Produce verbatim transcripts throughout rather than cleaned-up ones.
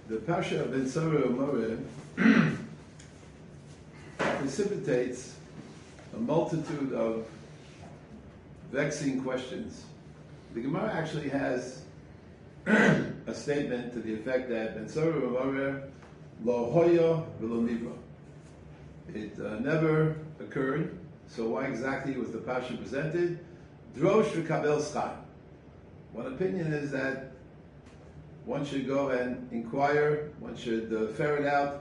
The Pasha of Ben Tzara Umoreh precipitates a multitude of vexing questions. The Gemara actually has a statement to the effect that Ben Tzara Umoreh lo hoya v'lo nivra. It uh, never occurred, so why exactly was the Pasha presented? Drosh v'kabel schar. One opinion is that one should go and inquire, one should uh, ferret out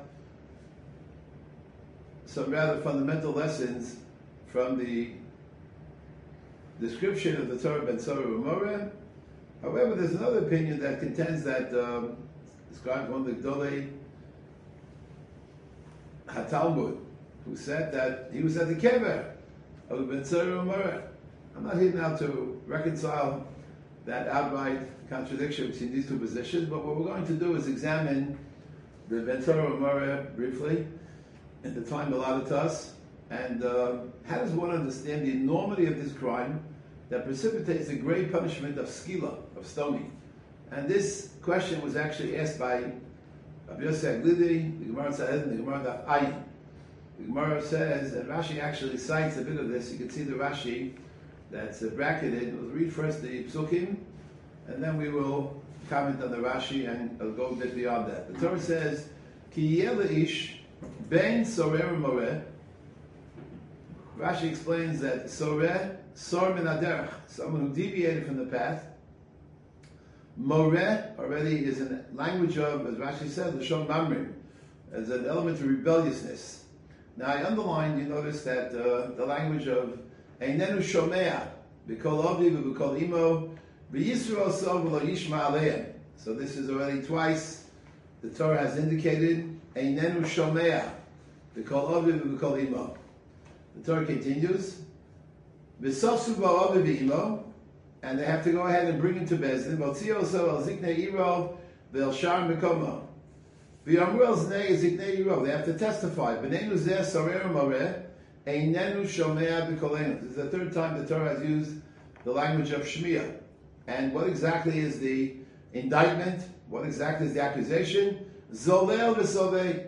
some rather fundamental lessons from the description of the Torah Ben Tzara Umoreh. However, there's another opinion that contends that um, describes one of the Gdolei HaTalmud, who said that he was at the kever of the Ben Tzara Umoreh. I'm not here now to reconcile that outright contradiction between these two positions, but what we're going to do is examine the Ben Tzara Umoreh briefly in the time allotted to us, and uh, how does one understand the enormity of this crime that precipitates the great punishment of skila, of stoning. And this question was actually asked by Rabbi Yossi Aglidi, the Gemara says, and the Gemara Daf Ayin. The Gemara says, and Rashi actually cites a bit of this. You can see the Rashi that's uh, bracketed. We'll read first the Psukim, and then we will comment on the Rashi, and I'll go a bit beyond that. The Torah says, Ki yeh ish ben sorer moreh. Rashi explains that sorer, sor min haderech, someone who deviated from the path. Moreh already is a language of, as Rashi said, l'shon mamrim, as an element of rebelliousness. Now I underlined, you notice that uh, the language of einenu shomea, b'kol aviv v'b'kol imo, v'yisrael sov v'lo yishma aleim. So this is already twice the Torah has indicated einenu shomea, b'kol aviv v'b'kol imo. The Torah continues, v'sofsu ba'aviv v'imo, and they have to go ahead and bring him to Bezdin. V'otzio so el ziknei iro v'el shar mekomo. V'yamru el ziknei iro. They have to testify. B'neinu zeh sorer moreh einenu shomea b'kolenu. This is the third time the Torah has used the language of shmiya. And what exactly is the indictment? What exactly is the accusation? Zolel v'sovei.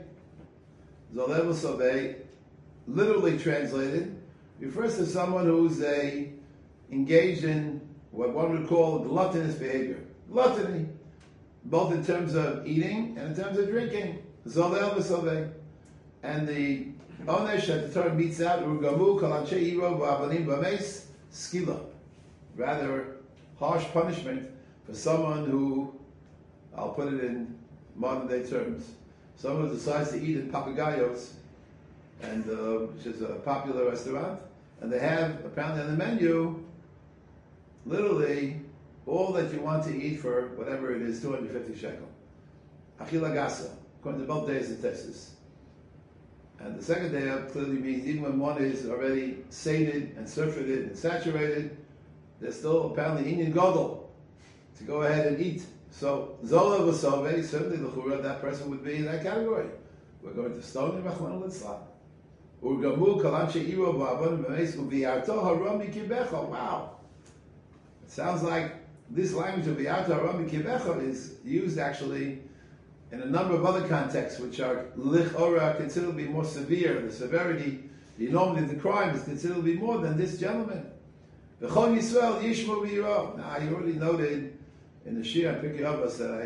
Zolel v'sovei, literally translated, refers to someone who's a engaged in what one would call gluttonous behavior. Gluttony, both in terms of eating and in terms of drinking. Zolel v'sovei. And the onesh that the Torah meets out, urgamu kol anshe iro v'avanim v'meis skila. Rather harsh punishment for someone who, I'll put it in modern day terms, someone who decides to eat in Papagayos, and uh, which is a popular restaurant, and they have apparently on the menu literally all that you want to eat for whatever it is, two hundred fifty shekel. Achila gasa, according to both days of Texas. And the second day up clearly means even when one is already sated and surfeited and saturated, there's still apparently Inyan Godel to go ahead and eat. So Zola V'Sovei, certainly the Chura, that person would be in that category. We're going to stone him, Rachman al-Itzlah. Urgamu kalanche iro v'avon v'meis u'v'yarto harom mikibecho. Wow. It sounds like this language of v'yarto harom mikibecho is used actually in a number of other contexts which are lichora considerably more severe. The severity, the enormity of the crime is considerably more than this gentleman. V'chol Yisrael yishmo v'yiro. Now I already noted in the Shir on Pirkei Avos that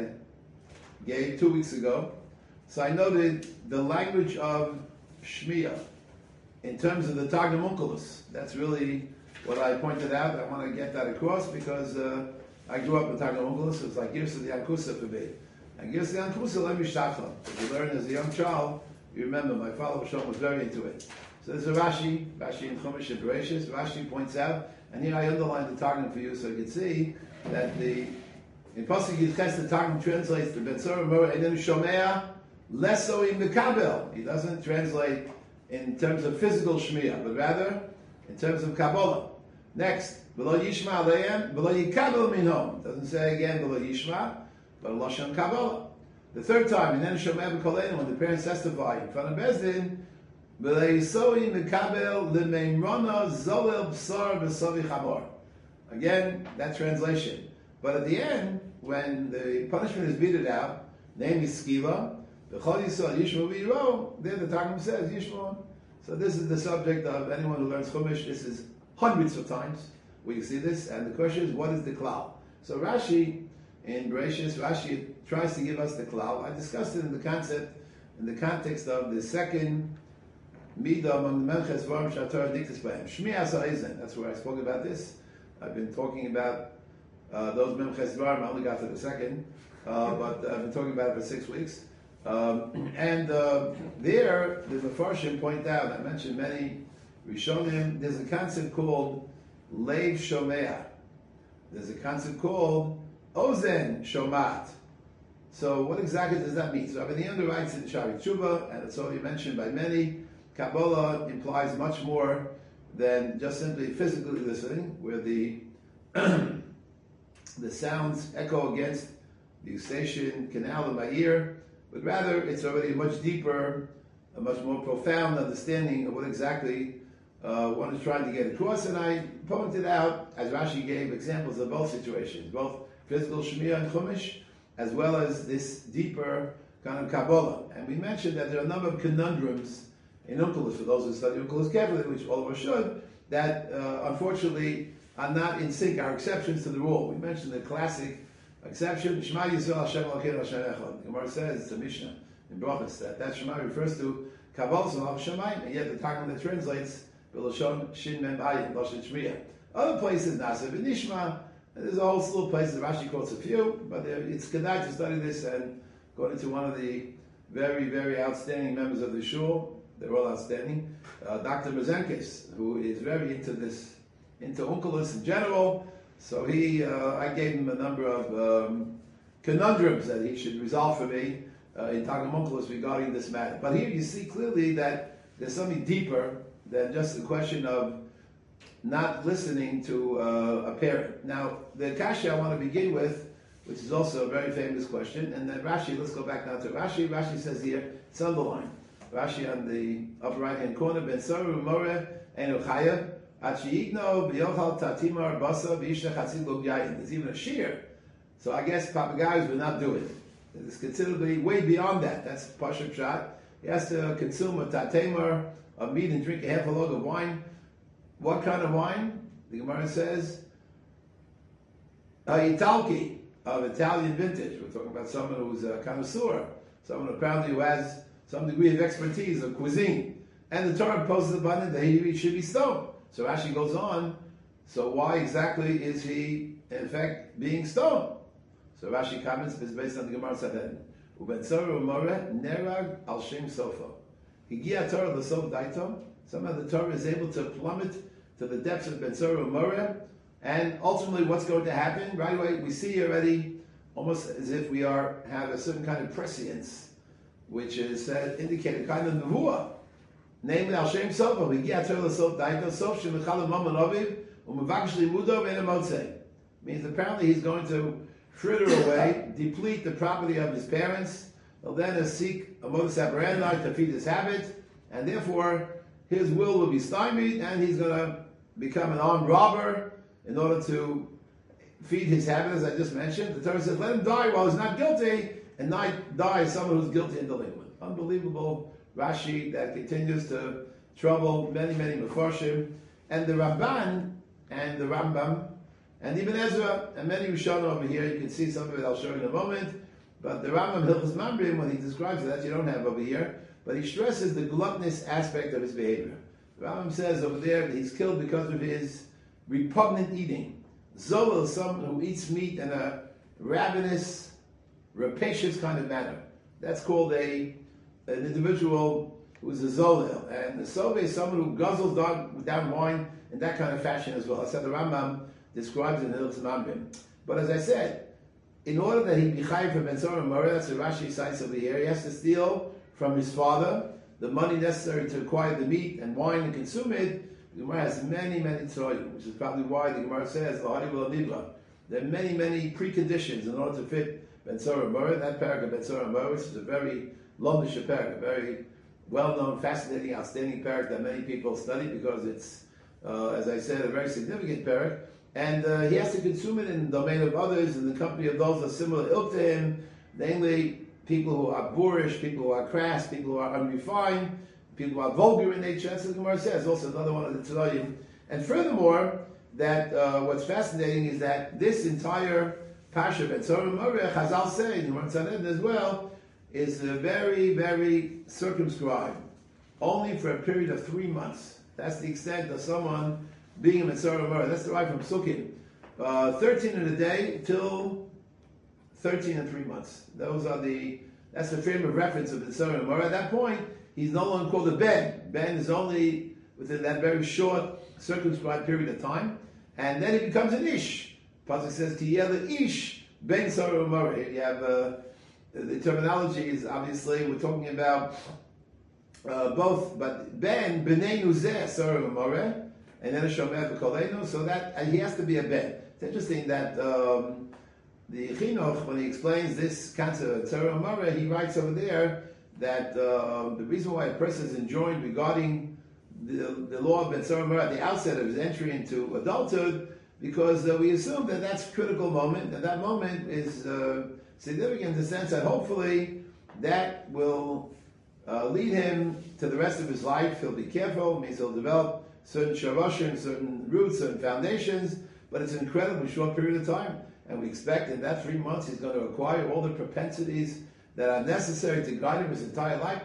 I gave two weeks ago. So I noted the language of Shmiya in terms of the Targum Onkelos. That's really what I pointed out. I want to get that across because uh, I grew up in Targum Onkelos. It was like Girsa the Yankusa for me. And Girsa the Yankusa, let me shtachlam. If you learn as a young child, you remember my father Shom was very into it. So there's a Rashi, Rashi in Chumash and Bereshis. Rashi points out, and here I underlined the Targum for you so you can see that the in Pasuk Yudches the Targum translates the Ben Tzara Umoreh einenu shomea leso im mekabel. He doesn't translate in terms of physical shmiya, but rather in terms of Kabbalah. Next, v'lo yishma aleim, v'lo yikabel minhom. Doesn't say again v'lo yishma, but lashon Kabbalah. The third time, and then shomeh b'kolenu, when the parents testify in front of Bezdin, v'lo yisoi mekabel l'meimrona zolel b'sar v'sovi chamor. Again, that translation. But at the end, when the punishment is meted out, namely skila. B'chol Yisrael yishmo v'yiro. There the Targum says yishmo. So this is the subject of anyone who learns Chumash. This is hundreds of times we can see this, and the question is, what is the klal? So Rashi in Bereshis, Rashi tries to give us the klal. I discussed it in the concept, in the context of the second midah among the Menches Dvarim Shatorah Diktus B'hem. Shmi Asa Ezen. That's where I spoke about this. I've been talking about uh, those Menches Dvarim. I only got to the second, uh, but I've been talking about it for six weeks. Um, and uh, there, the Mefarshim point out, I mentioned many Rishonim, there's a concept called Leiv Shomea. There's a concept called Ozen Shomat. So what exactly does that mean? So Rabbi Yehuda writes in Shari Tshuva, and it's already mentioned by many, Kabbalah implies much more than just simply physically listening, where the the sounds echo against the eustachian canal in my ear, but rather it's already a much deeper, a much more profound understanding of what exactly uh, one is trying to get across. And I pointed out, as Rashi gave examples of both situations, both physical Shemiah and Chumash, as well as this deeper kind of Kabbalah. And we mentioned that there are a number of conundrums in Onkelos, for those who study Onkelos carefully, which all of us should, that uh, unfortunately are not in sync, are exceptions to the rule. We mentioned the classic exception, Shema Yisrael Hashem Elokeinu Hashem Echad. The Gemara says, it's a Mishnah in Brachos, that that Shema refers to Kabbalah Salah Shemayim, and yet the Targum that translates B'Lashon Shin Mem Ayin, Lashon Shmiyah. Other places, Nasa V'Nishma, and there's a whole slew of places, Rashi quotes a few, but it's kedai to study this, and according to one of the very, very outstanding members of the Shul, they're all outstanding, uh, Doctor Mazenkis, who is very into this, into Onkelos in general. So he, uh, I gave him a number of um, conundrums that he should resolve for me uh, in Targum Onkelos regarding this matter. But here you see clearly that there's something deeper than just the question of not listening to uh, a parent. Now, the kasha I want to begin with, which is also a very famous question, and then Rashi, let's go back now to Rashi. Rashi says here, it's underlined. Rashi on the upper right-hand corner, Ben Saru More Enu Chaya, There's even a shear. So I guess papagayos would not do it. It's considerably way beyond that. That's Pashup Shot. He has to consume a tatemar of meat and drink a half a log of wine. What kind of wine? The Gemara says, a Italki, of Italian vintage. We're talking about someone who's a connoisseur, someone apparently who has some degree of expertise of cuisine. And the Torah imposes upon him that he should be stoned. So Rashi goes on, so why exactly is he, in fact, being stoned? So Rashi comments, it's based on the Gemara Saden. Uben Tzara Umore Nerag Al Shem Sofa. Higia Torah L'Sof Daito. Somehow the Torah is able to plummet to the depths of Ben Tzara Umore, and ultimately what's going to happen? Right away, we see already, almost as if we are have a certain kind of prescience, which is uh, indicated kind of nevuah. Namely, Al Shem Sofa, Higia Torah L'Sof Daito, Sof Shem Mechalem Maman Aviv, Umavakish Limudo Ben Amotzei. Means apparently he's going to fritter away, deplete the property of his parents. He'll then seek a modus operandi to feed his habit, and therefore his will will be stymied, and he's going to become an armed robber in order to feed his habit, as I just mentioned. The Torah says, let him die while he's not guilty, and not die as someone who's guilty and delinquent. Unbelievable Rashi that continues to trouble many, many Mefarshim, and the Ramban and the Rambam, and even Ezra, and many Rishonim over here. You can see some of it, I'll show you in a moment. But the Rambam Hilchos Mamrim, when he describes it, that you don't have over here, but he stresses the gluttonous aspect of his behavior. The Rambam says over there that he's killed because of his repugnant eating. Zolel is someone who eats meat in a ravenous, rapacious kind of manner. That's called a an individual who's a Zolel. And the Sove is someone who guzzles down, down wine in that kind of fashion as well. I said the Rambam describes it in Hilchos Mamrim. But as I said, in order that he be chayiv for Ben Tzara Umore, that's what Rashi cites over here, he has to steal from his father the money necessary to acquire the meat and wine and consume it. The Gemara has many, many tzoyim, which is probably why the Gemara says, L'hari v'lo. There are many, many preconditions in order to fit Ben Tzara Umore. That paragraph, Ben Tzara Umore, which is a very longish paragraph, very well-known, fascinating, outstanding paragraph that many people study because it's, uh, as I said, a very significant paragraph. And uh, he has to consume it in the domain of others, in the company of those that are similar ilk to him, namely people who are boorish, people who are crass, people who are unrefined, people who are vulgar in nature. That's what the Gemara says. Also another one of the Tanoim. And furthermore, that uh, what's fascinating is that this entire Pasha Betzorah Moreh, Chazal say, in Gemara Tzaded as well, is uh, very, very circumscribed, only for a period of three months. That's the extent of someone being a Betzorah Moreh. That's the right from Sukkim. Uh, thirteen in a day till thirteen and three months. Those are the, that's the frame of reference of Betzorah Moreh. At that point, he's no longer called a Ben. Ben is only within that very short, circumscribed period of time. And then he becomes an Ish. Pasuk says, Ki yele Ish Ben Tzorah Moreh. You have, uh, the terminology is obviously, we're talking about uh, both, but Ben, B'nei Nuzeh Tzorah Moreh, and then a Shomer B'Kolenu, so that, and he has to be a Ben. It's interesting that um, the Chinuch, when he explains this concept of Tzorah Moreh, he writes over there that uh, the reason why a person is enjoined regarding the, the law of Ben Tzorah Moreh at the outset of his entry into adulthood, because uh, we assume that that's a critical moment, and that moment is uh, significant in the sense that hopefully that will uh, lead him to the rest of his life. He'll be careful, means he'll develop certain sharoshim, certain roots, certain foundations, but it's an incredibly short period of time. And we expect in that three months he's going to acquire all the propensities that are necessary to guide him his entire life.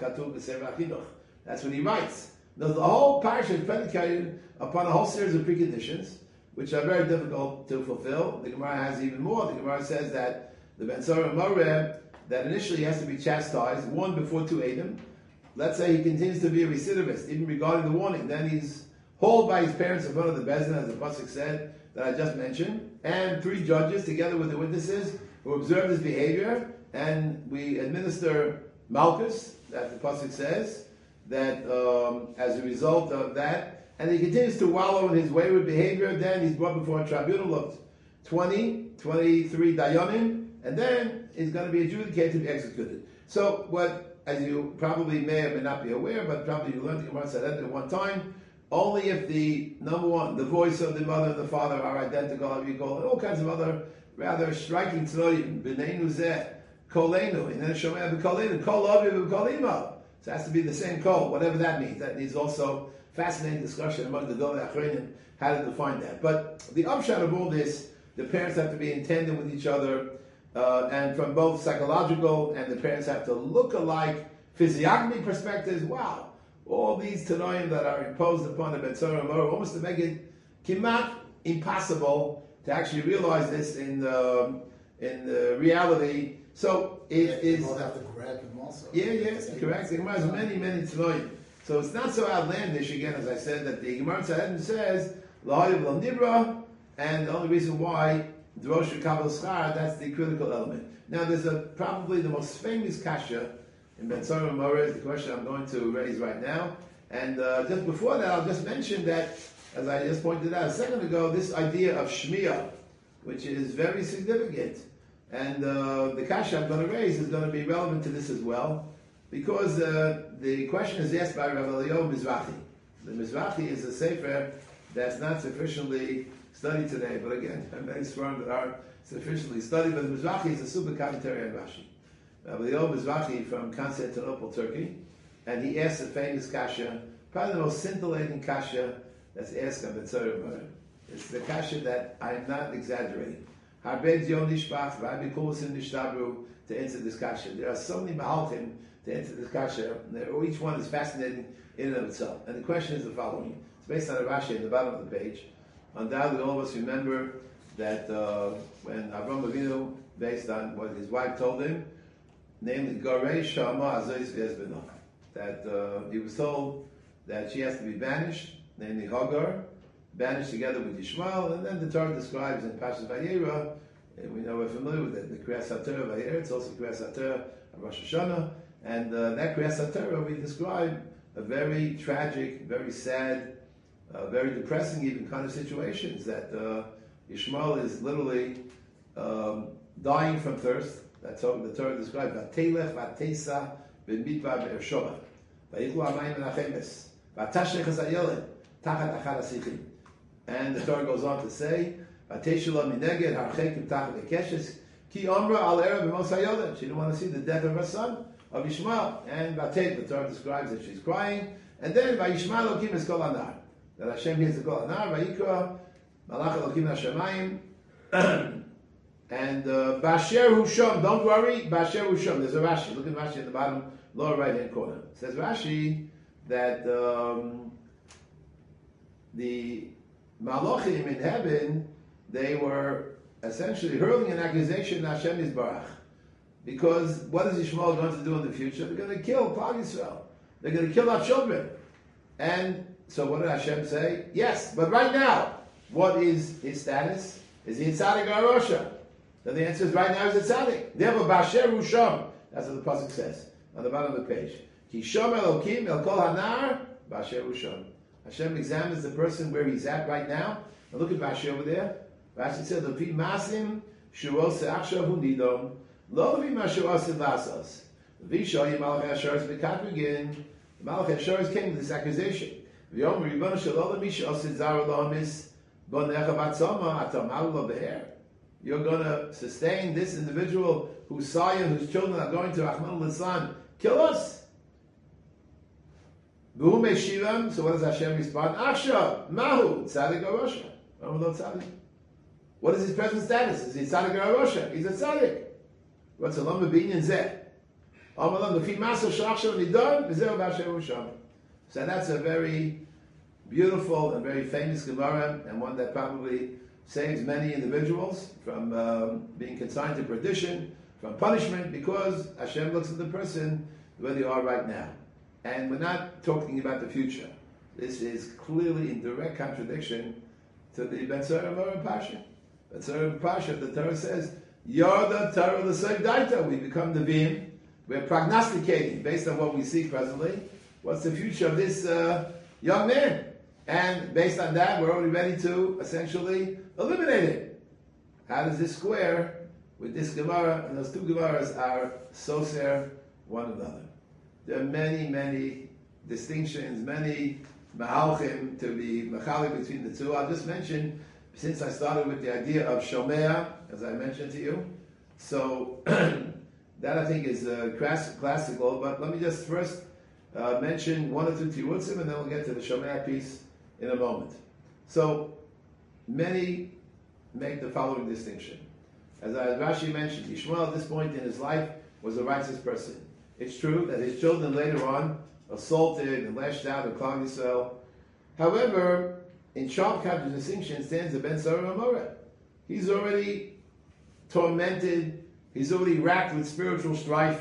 That's what he writes. Now, the whole parish is predicated upon a whole series of preconditions, which are very difficult to fulfill. The Gemara has even more. The Gemara says that the Ben Tzorah Moreh, that initially has to be chastised, one before two Edom. Let's say he continues to be a recidivist, even regarding the warning. Then he's hauled by his parents in front of the Bezdin, as the Pasuk said, that I just mentioned, and three judges, together with the witnesses, who observe his behavior, and we administer Malchus, that the Pasuk says, that um, as a result of that, and he continues to wallow in his wayward behavior, then he's brought before a tribunal of twenty, twenty-three Dayanim, and then he's going to be adjudicated to be executed. So what, as you probably may or may not be aware, but probably you learned the Gemara said at one time, only if the, number one, the voice of the mother and the father are identical, and all kinds of other rather striking tznoyim, b'nei nuzeh, kolenu, and then shomea b'kolenu, kol aviv b'kolima. So it has to be the same kol, whatever that means. That needs also fascinating discussion among the Gedolei Achronim, how to define that. But the upshot of all this, the parents have to be in tandem with each other, uh, and from both psychological, and the parents have to look alike, physiognomy perspectives. Wow. All these Tanoim that are imposed upon the Ben Tzorah Moreh, almost to make it kimat impossible to actually realize this in uh, in uh, reality. So it they is. both have to correct him also. Yeah, yes, correct. The Gemara has many, many Tanoim. So it's not so outlandish, again, as I said, that the Gemara Tzaddim says, L'hayiv lo nibra, and the only reason why, Drosh Kabel Schar, that's the critical element. Now, there's a probably the most famous kasha in Ben Tzorah Moreh is the question I'm going to raise right now. And uh, just before that, I'll just mention that, as I just pointed out a second ago, this idea of Shmiya, which is very significant. And uh, the kasha I'm going to raise is going to be relevant to this as well, because uh, the question is asked by Rav Eliyahu Mizrahi. The Mizrahi is a sefer that's not sufficiently studied today, but again, I'm very strong that are sufficiently studied, but the Mizrahi is a super commentary on Rashi. Rav Eliyahu Mizrahi from Constantinople, Turkey, and he asked a famous kasha, probably the most scintillating kasha that's asked on Ben Tzorah Moreh. It's the kasha that I'm not exaggerating. Harbed Yom Nishbach, Rabbi Kulusim Nishtabru, to answer this kasha. There are so many mahalchim to answer this kasha. Each one is fascinating in and of itself. And the question is the following. It's based on a Rashi at the bottom of the page. Undoubtedly, all of us remember that uh, when Avram Avinu, based on what his wife told him, namely, Garei Shama Azois V'ezbenah, that uh, he was told that she has to be banished, namely Hagar, banished together with Yishmael, and then the Torah describes in Parshas Vayera, and we know we're familiar with it, the Kriyas HaTorah of Vayera, it's also Kriyas HaTorah of Rosh Hashanah, and uh, that Kriyas HaTorah, we describe a very tragic, very sad, uh, very depressing even kind of situations, that uh, Yishmael is literally um, dying from thirst. That's how the Torah describes. Vatelech vatesa b'midbar be'ershova. Vayichlu hamayim menachemes. Vatashech hazayeled tachat achad hasichim. And the Torah goes on to say, Vateshula mineged harchekim tachat v'keshes Ki Omra al Erev b'mos hayodim. She didn't want to see the death of her son, of Yishmael. And Batet, the Torah describes that she's crying. And then Vayishma Elokim es kol anar. That Hashem hears the kol anar. Vayikra Malach Elokim Hashemayim. And uh, Basher Husham, don't worry, Basher Husham. There's a Rashi. Look at Rashi in the bottom lower right hand corner. It says Rashi that um, the Malachim in heaven, they were essentially hurling an accusation on Hashem Yisbarach. Because what is Yishmael going to do in the future? They're going to kill Klal Yisrael. They're going to kill our children. And so what did Hashem say? Yes, but right now, what is his status? Is he a tzaddik or a Rosha? Then the answer is right now he's a tzaddik. Therefore, Basher Husham. That's what the pasuk says on the bottom of the page. Ki Shom Elokim El Kol Hanar Basher Husham. Hashem examines the person where he's at right now. And look at Rashi over there. Rashi said, "Lefi masim shuos se'achshav unidom lo lefi mashuos vasos lefi shoyim malach hashars bekatugin." The malach hashars came with this accusation. V'yom ribon shalom misha osid zara lohamis bonecha batzoma atamalu lo be'er. You're going to sustain this individual whose sire, whose children are going to Rahman al-Islam, kill us. So what does Hashem respond? Aksha, Mahu, Tzadik or Rosha. What is his present status? Is he Tzadik or Rosha? He's a Tzadik. What's a Lama Binyan Zeh? So that's a very beautiful and very famous Gemara, and one that probably saves many individuals from um, being consigned to perdition, from punishment, because Hashem looks at the person where they are right now. And we're not talking about the future. This is clearly in direct contradiction to the Ben Tzara Mora Pasha. Ben Tzara Pasha, the Torah says, Yoda Torah l'Sev Daita. We become the beam. We're prognosticating based on what we see presently. What's the future of this uh, young man? And based on that, we're already ready to essentially eliminate it. How does this square with this Gemara? And those two Gemaras are soser one another. There are many, many distinctions, many mahalchim to be machalik between the two. I'll just mention, since I started with the idea of shomea, as I mentioned to you, so that I think is uh, class- classical, but let me just first uh, mention one or two tirutzim, and then we'll get to the shomea piece in a moment. So, many make the following distinction. As Rashi mentioned, Yishmael at this point in his life was a righteous person. It's true that his children later on assaulted and lashed out at Klal Yisrael. However, in sharp contradistinction stands the Ben Tzara Mora. He's already tormented, he's already racked with spiritual strife,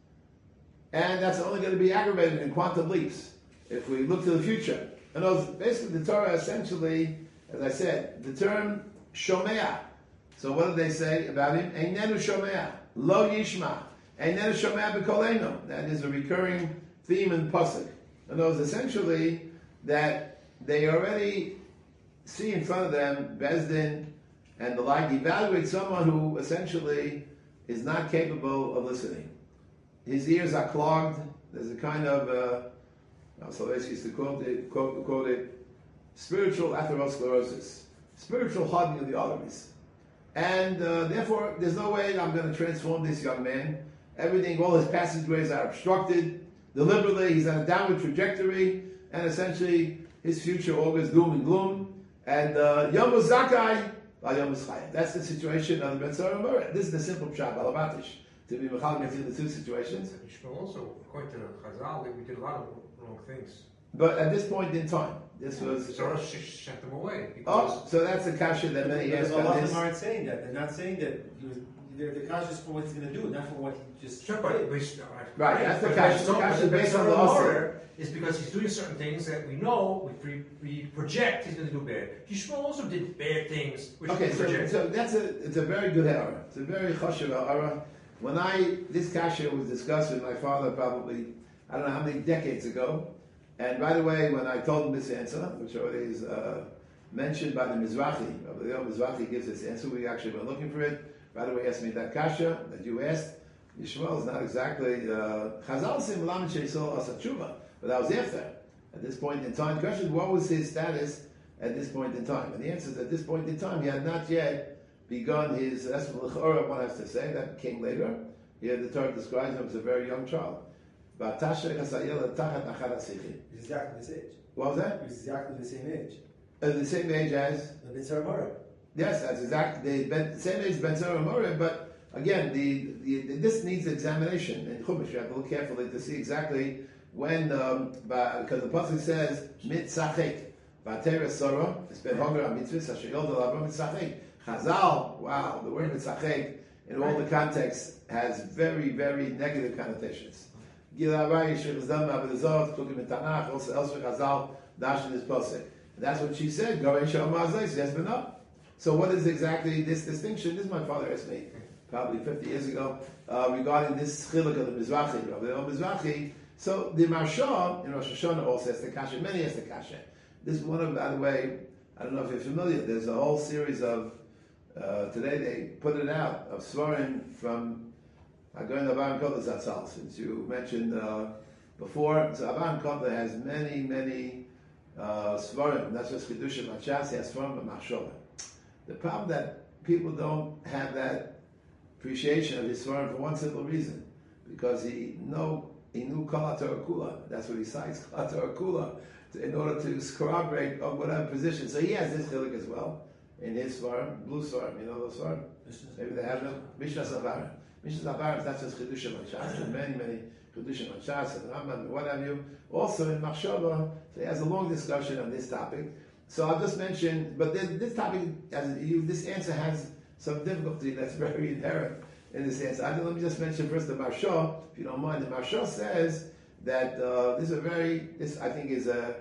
and that's only going to be aggravated in quantum leaps if we look to the future. And those, basically the Torah essentially, as I said, the term Shomea. So what did they say about him? Einenu Shomea, Lo Yishma. Einenu Shomea B'Kolenu. That is a recurring theme in Pasuk. And those essentially that they already see in front of them, Bezdin and the like, evaluate someone who essentially is not capable of listening. His ears are clogged. There's a kind of uh, Soleski used to quote it, quote, quote it, spiritual atherosclerosis, spiritual hardening of the arteries. And uh, therefore, there's no way I'm going to transform this young man. Everything, all his passageways are obstructed. Deliberately, he's on a downward trajectory, and essentially, his future augurs doom and gloom. And Yom uh, Zakai, Yom Chayim. That's the situation of the Ben Tzara Mora. This is the simple pshat, balabatish, to be mechal between the two situations. Also, according to Chazal, we did a lot of wrong things. But at this point in time, this was... Zorah shut them away. Oh, so that's a kasha that many ask about on this. this. aren't saying that. They're not saying that. He was, they're the kasha is for what he's going to do, not for what he just Sure, did. but we, Right, that's the kasha. The kasha is based on the law. Is because he's doing certain things that we know, we, we project he's going to do bad. Yishmael also did bad things, which Okay, we so, project. so that's a it's a very good error. It's a very chashuv error. When I this kasha was discussed with my father probably I don't know how many decades ago, and right away when I told him this answer, which already is uh, mentioned by the Mizrahi, the Mizrahi gives this answer. We actually were looking for it. Right away, he asked me that kasha that you asked. Yishmael is not exactly Chazal sim lamed sheisol asa tshuva. But that was after. At this point in time, the question is, what was his status at this point in time? And the answer is, at this point in time, he had not yet begun his, that's what l'chora one has to say, that came later. Here the Torah describes him as a very young child. He's exactly this age. What was that? He's exactly the same age. Uh, the same age as? The Ben Sarah Yes, that's exactly the ben, same age as Ben Sarah Moreh, but again, the, the, the this needs examination in Chumash. You have to look carefully to see exactly when, um, because the pasuk says mitzachek v'atera Sarah. It's been hunger on mitzvahs asher yolda l'Avram mitzachek. Chazal, wow, the word mitzachek in all the contexts has very, very negative connotations. Gilavai Yeshua Zdam Abedazov Tukim in Tanakh, also elsewhere Chazal dash in this pasuk. That's what she said. Go and show Mazais. Yes, but no. So what is exactly this distinction? This is my father asked me probably fifty years ago uh, regarding this chiluk of the Mizrahi, of the Mizrahi. So the Marsha in Rosh Hashanah also has the kasha. Many has the kasha. This is one of, by the way, I don't know if you're familiar. There's a whole series of uh, today they put it out of svarim from Hagoyin Abarim Kotler Zatzal. Since you mentioned uh, before, so Abarim Kotler has many, many uh, svarim. That's just Kedusha Machas. He has svarim and Machshava. The problem that people don't have that appreciation of his svarim for one simple reason, because he know he knew Kol HaTorah Kula. That's what he cites, Kol HaTorah Kula, in order to corroborate of whatever position. So he has this chiluk as well in his svarim, blue svarim. You know those svarim? Maybe they have them. Mishnas Avarim. Mishnas Avarim. That's just Kedusha Machas. And many, many Kedusha Machas and Rambam and what have you. Also in Machshava, so he has a long discussion on this topic. So I'll just mention, but this, this topic, as you, this answer has some difficulty that's very inherent in this answer. I, let me just mention first the Marsha, if you don't mind. The Marsha says that uh, this is a very, this I think is a,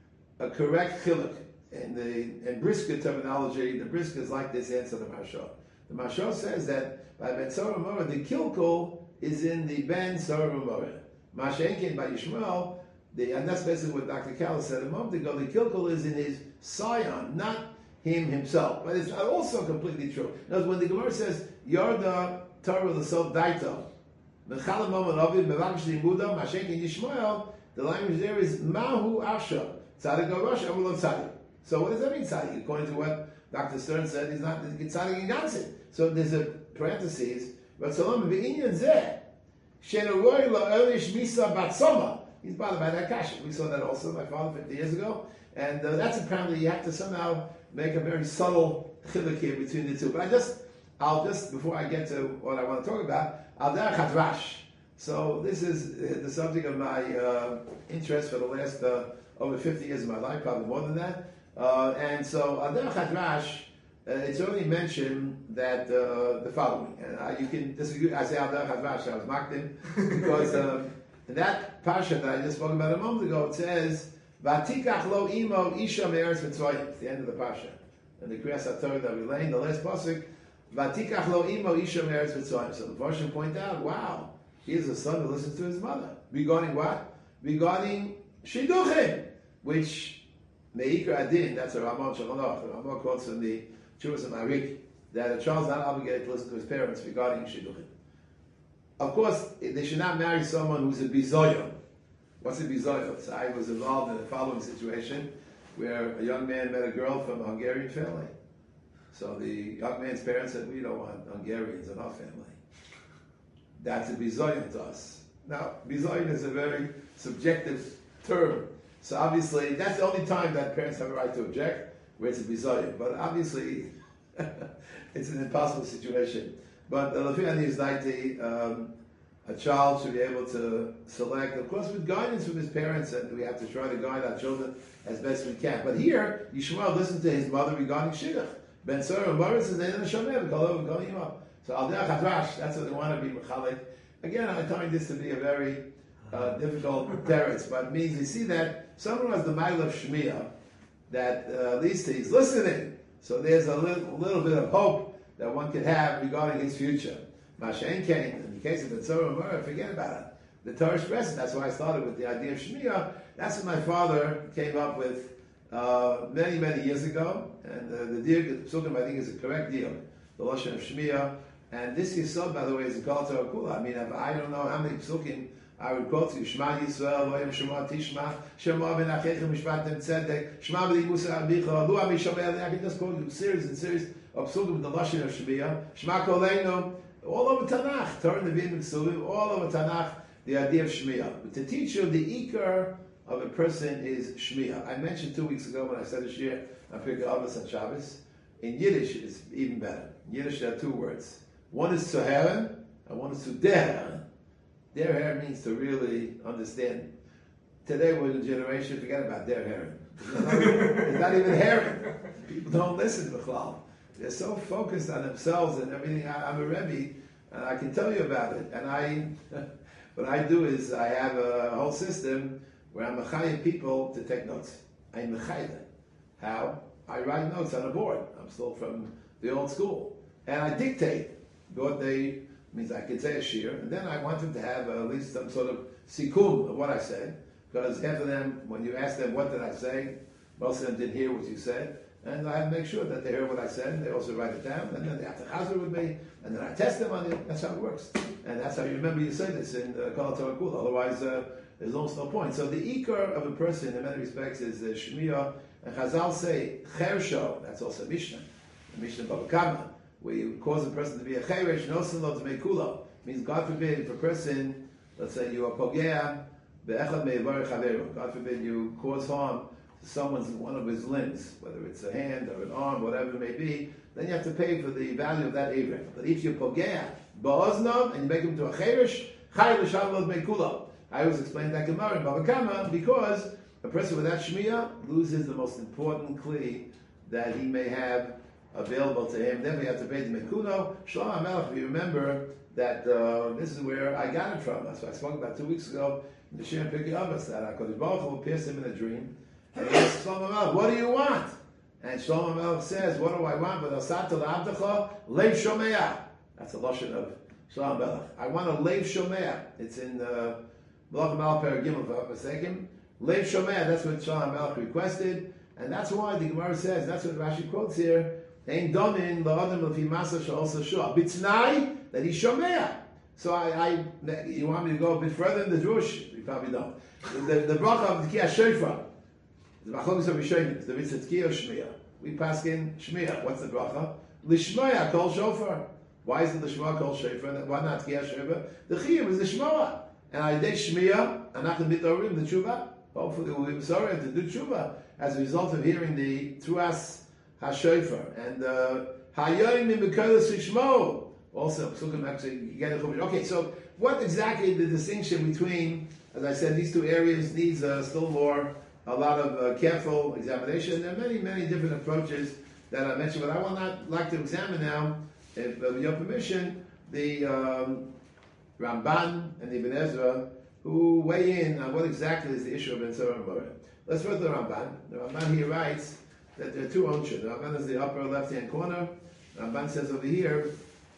a correct chiluk in the in Brisker terminology. The Brisker is like this answer, the Marsha. The Marsha says that by Ben Sarah Moreh, the kilkul is in the Ben Sarah Moreh. Mashenkin by Yishmael. The, and that's basically what Doctor Kaller said a moment ago. The kilkul is in his scion, not him himself. But it's also completely true. Now, when the Gemara says, Yarda Torah l'sov daito, Mechalam Omen Ovid, Mevakish Limuda, Mashenk and Yishmael, the language there is Mahu Asha, Tzadik Gavash, Amulov Tzadik. So what does that mean, Tzadik? According to what Doctor Stern said, he's not Tzadik in Gansin. So there's a parenthesis, but Salom V'inyan Zeh, Shenaroy La'olish Misa Batsoma. He's bothered by that kasha. We saw that also, my father, fifty years ago. And uh, that's apparently, you have to somehow make a very subtle chiluk here between the two. But I just, I'll just, before I get to what I want to talk about, Al Derech Hadrash. So this is uh, the subject of my uh, interest for the last uh, over fifty years of my life, probably more than that. Uh, and so Al Derech Hadrash, uh, it's only mentioned that uh, the following. And uh, you can disagree, I say Al Derech Hadrash, I was mocked in, because um, in that parsha that I just spoke about a moment ago, it says, "Vatikach lo imo isha me'eretz mitzrayim." It's the end of the parsha, and the Kriyas HaTorah that we lay in the last pasuk. "Vatikach lo imo isha me'eretz mitzrayim." So the parsha point out, wow, he is a son who listens to his mother. Regarding what? Regarding shidduchim, which meikar adin. That's a Ramon Shalom. The Ramon quotes in the Chuvas and Arik that a child is not obligated to listen to his parents regarding shidduchim. Of course, they should not marry someone who's a bizoyon. What's a bizoyon? So I was involved in the following situation where a young man met a girl from a Hungarian family. So the young man's parents said, "We don't want Hungarians in our family." That's a bizoyon to us. Now, bizoyon is a very subjective term. So obviously, that's the only time that parents have a right to object, where it's a bizoyon. But obviously, it's an impossible situation. But the Lefiani is ninety. Um, a child should be able to select, of course, with guidance from his parents, and we have to try to guide our children as best we can. But here, Yishmael listened to his mother regarding shidduch. Ben Sarah and Moreh says, "They didn't show me." So Al Derech Hadrash, that's what they want to be mechalik. Again, I find this to be a very uh, difficult teretz, but it means we see that someone has the mile of Shmiya, that uh, at least he's listening. So there's a little, little bit of hope that one could have regarding his future. Mashen came, in the case of Ben Sarah and Moreh, forget about it. The Torah expresses, that's why I started with the idea of Shmiya. That's what my father came up with uh, many, many years ago. And uh, the deal, the psukim, I think, is a correct deal. The Lashon of Shmiya. And this Yisod, by the way, is a Kol Torah Kula. I mean, I don't know how many psukim I would quote to you. Shema Yisrael, Loyim Shema Tishma, Shema Ben Achechem Mishpatem Tzedek, Shema B'li Musa Abicha, Lu Ami Shomei. I can just quote you series and series of psukim the lashon of Shmiya, Shema Koleinu, all over Tanakh, Torah Nevi'im and Ksuvim, all over Tanakh, the idea of Shmiya. But to teach you the ikar of a person is Shmiya. I mentioned two weeks ago when I said this year, I Pirkei Avos on Shabbos. In Yiddish, it's even better. In Yiddish, there are two words. One is Tzoheren, and one is Tudeheren. Derher means to really understand. Today we're in a generation, forget about Derheren. It's not even herring. People don't listen to Bechlal. They're so focused on themselves and everything. I, I'm a Rebbe, and I can tell you about it. And I, what I do is I have a whole system where I'm mechayim people to take notes. I'm mechayim. How? I write notes on a board. I'm still from the old school. And I dictate what they, means I could say a shir, and then I want them to have uh, at least some sort of sikum of what I said, because half of them, when you ask them what did I say, most of them didn't hear what you said, and I have to make sure that they hear what I said, and they also write it down, and then they have to chazer with me, and then I test them on it. That's how it works. And that's how you remember you say this in uh, Kol HaTorah Kula. Otherwise, uh, there's almost no point. So the ikar of a person, in many respects, is uh, Shmiya, and Chazal say, Chersho, that's also Mishnah, the Mishnah Baba Kama, where you cause a person to be a cheresh, no salot mekula, means God forbid if a person, let's say you are pogea, be'echad me'var chaveru, God forbid you cause harm to someone's one of his limbs, whether it's a hand or an arm, whatever it may be, then you have to pay for the value of that avon. But if you pogea ba'oznav and you make him to a cheresh, chay l'shalot mekula. I always explain that Gemara in Baba Kama because a person without shmiya loses the most important kli that he may have available to him. Then we have to pay the mekuno. Shlomo HaMelech, if you remember that uh, this is where I got it from. That's what I spoke about two weeks ago in the Shir and Pirkei Avos, that HaKadosh Baruch Hu appears him in a dream. And he asks Shlomo HaMelech, what do you want? And Shlomo HaMelech says, what do I want? But Asata L'Abdecha, Leiv Shomeah. That's a lashon of Shlomo HaMelech. I want a Leiv Shomeah. It's in uh, Malach Mal Paragim, if I'm not mistaken. Leiv Shomeah, that's what Shlomo HaMelech requested. And that's why the Gemara says, that's what Rashi quotes here, Ein domin la'adam l'fi masa she'osa shua. B'tnai, that he's shomea. So I, I, you want me to go a bit further in the drush? You probably don't. The, the bracha of the Tkiyah Shofar, the Machlokes of Rishonim, the mitzvah Tkiyah or Shmiya. We pass in Shmiya. What's the bracha? Lishmoya kol shofar. Why is it Lishmoya kol shofar? Why not Tkiyah Shofar? The Chiyuv is Lishmoya. And I did Shmiya, anachim mitorim, the tshuva. Hopefully we'll be sorry to do tshuva as a result of hearing the Truas HaShofar and Hayoim in Mekolos Rishmo. Also, Psukim actually get it. Okay, so what exactly the distinction between, as I said, these two areas needs uh, still more, a lot of uh, careful examination. There are many, many different approaches that I mentioned, but I would not like to examine now, if uh, with your permission, the um, Ramban and the Ibn Ezra, who weigh in on what exactly is the issue of Ben Tzora and Mora. Let's first the Ramban. The Ramban here writes that there are two onshin. The Ramban is the upper left-hand corner. The Ramban says over here,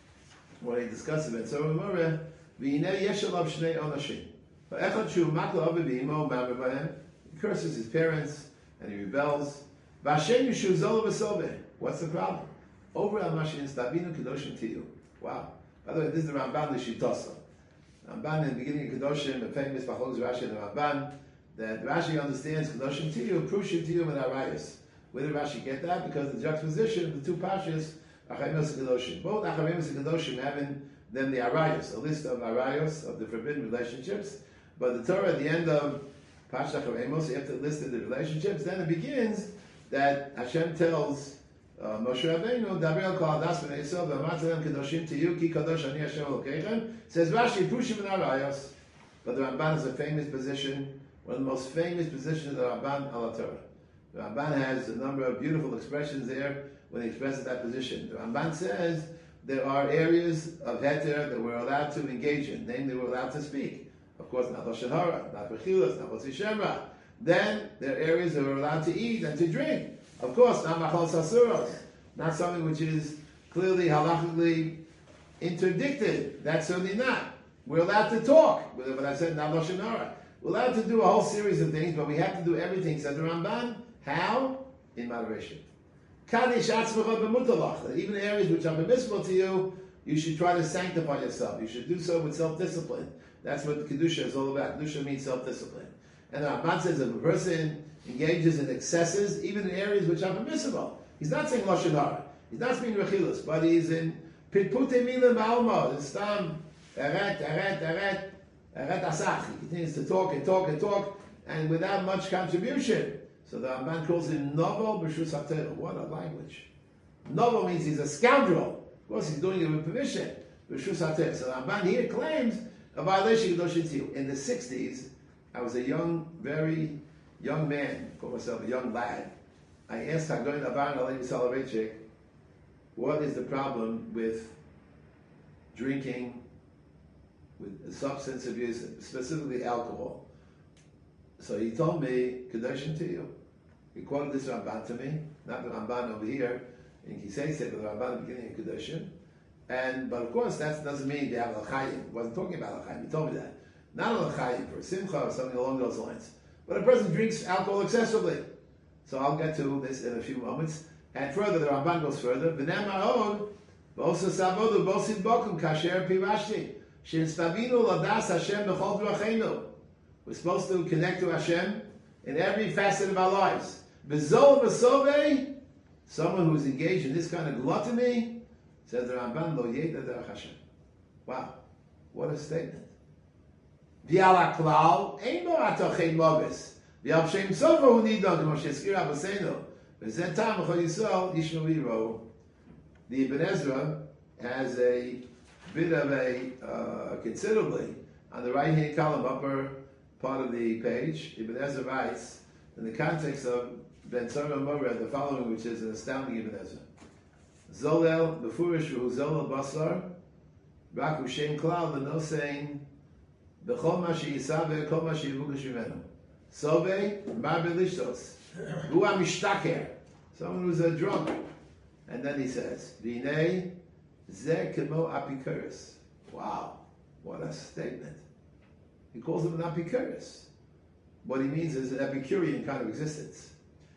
when he discusses Ben Tzora and Mora, V'yinei yesh alav shnei onashim. V'echad shu makla avi v'imo ma'amer b'hem. He curses his parents and he rebels. V'ashem yishu zolo v'sobeh. What's the problem? Over al mashin stabinu kedoshim tiyu. Wow. By the way, this is the Ramban l'shitasa. Ramban in the beginning of Kedoshim, the famous Machlokes Rashi and the Ramban, that Rashi understands Kedoshim Tiyu, Prushim Tiyu, and Arayos. Where did Rashi get that? Because the juxtaposition of the two Pashas, Acharimus and Kedoshim. Both Acharimus and Kedoshim having then the Arayos, a list of Arayos, of the forbidden relationships. But the Torah at the end of Pash Acharimus, after the list of the relationships, then it begins that Hashem tells Uh, Moshe Rabbeinu, Daber al kol hadas b'nei Yisrael, v'amarti lem kedoshim tiyu, ki kadosh ani Hashem Elokeichem. Says Rashi, Prushim and Arayos. But the Ramban is a famous position, one of the most famous positions of the Ramban al Torah. The Ramban has a number of beautiful expressions there when he expresses that position. The Ramban says there are areas of heter that we're allowed to engage in, namely we're allowed to speak. Of course, not Lashon Hara, not Bechilas, not Motzi Shemra. Then there are areas that we're allowed to eat and to drink. Of course, not machal sasuros, not something which is clearly halachically interdicted. That's certainly not. We're allowed to talk, but I said not lashon hara. We're allowed to do a whole series of things, but we have to do everything. Said the Ramban, how? In moderation. Kaddish atzmacha b'mutalach. Even areas which are permissible to you, you should try to sanctify yourself. You should do so with self-discipline. That's what kedusha is all about. Kedusha means self-discipline. And the Ramban says if a person engages in excesses, even in areas which are permissible. He's not saying lashon hara. He's not speaking Rechilus, but he's in Pitpute Milim Alma, in Stam, Eret, Eret, Eret, Eret Asach. He continues to talk and talk and talk, and without much contribution. So the Ramban calls him Novel B'Shus HaTorah. What a language. Novel means he's a scoundrel. Of course, he's doing it with permission. B'Shus HaTorah. So the Ramban here claims a violation of Kedosh Tzil. In the sixties, I was a young, very young man, call myself a young lad. I asked Hagoyin Abaran Alevi Soloveitchik, what is the problem with drinking, with substance abuse, specifically alcohol? So he told me, Kedoshim to you. He quoted this Ramban to me, not the Ramban over here, in Kisei said, but the Ramban at the beginning of Kedoshim. And, but of course, that doesn't mean they have Al-Chayim. He wasn't talking about Al-Chayim, he told me that. Not Al-Chayim, for Simcha or something along those lines. But a person drinks alcohol excessively. So I'll get to this in a few moments. And further, the Ramban goes further. V'nem ha'od, v'osa savodu, v'osid bokum, kasher pivashti, she'instavinu ladas Hashem b'chol drachenu. We're supposed to connect to Hashem in every facet of our lives. V'zol v'sovei, someone who's engaged in this kind of gluttony, says the Ramban, lo yeda derech Hashem. Wow, what a statement. V'yal ha'klal, ein bo atochein moves. V'yal shem sofa hu nidon, k'mo she'ezkir Abosenu. V'zeh tam v'chol Yisrael yishnu v'yiro. The Ibn Ezra has a bit of a, uh, considerably, on the right-hand column, upper part of the page, Ibn Ezra writes, in the context of Ben Tzara Moreh, the following, which is an astounding Ibn Ezra. Zolel, befurish v'hu zolel basar, rak u'shem klal, v'no saying, b'chol ma she'yisaveh, kol ma she'yivugash v'menu. Sove, mar b'lishtos, v'hu ha'mishtaker, someone who's a drunk. And then he says, v'nei, zeh kemo apikuros. Wow, what a statement. He calls him an apikuros. What he means is an Epicurean kind of existence.